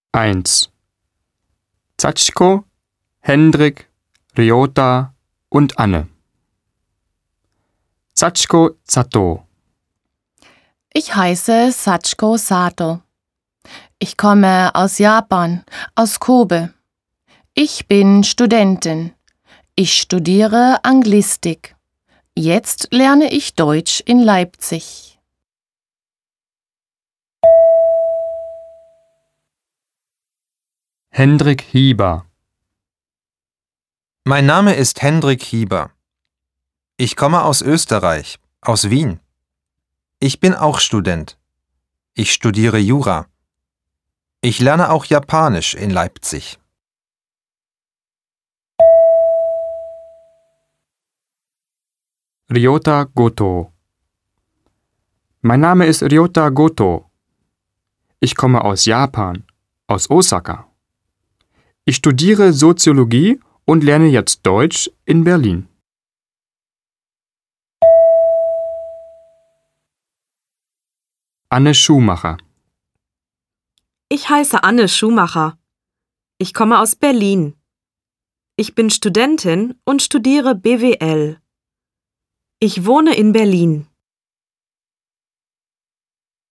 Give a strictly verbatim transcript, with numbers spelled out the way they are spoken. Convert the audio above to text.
eins. Sachiko, Hendrik, Ryota und Anne. Sachiko Sato. Ich heiße Sachiko Sato. Ich komme aus Japan, aus Kobe. Ich bin Studentin. Ich studiere Anglistik. Jetzt lerne ich Deutsch in Leipzig. Hendrik Hieber. Mein Name ist Hendrik Hieber. Ich komme aus Österreich, aus Wien. Ich bin auch Student. Ich studiere Jura. Ich lerne auch Japanisch in Leipzig. Ryota Goto. Mein Name ist Ryota Goto. Ich komme aus Japan, aus Osaka. Ich studiere Soziologie und lerne jetzt Deutsch in Berlin. Anne Schumacher. Ich heiße Anne Schumacher. Ich komme aus Berlin. Ich bin Studentin und studiere B W L. Ich wohne in Berlin.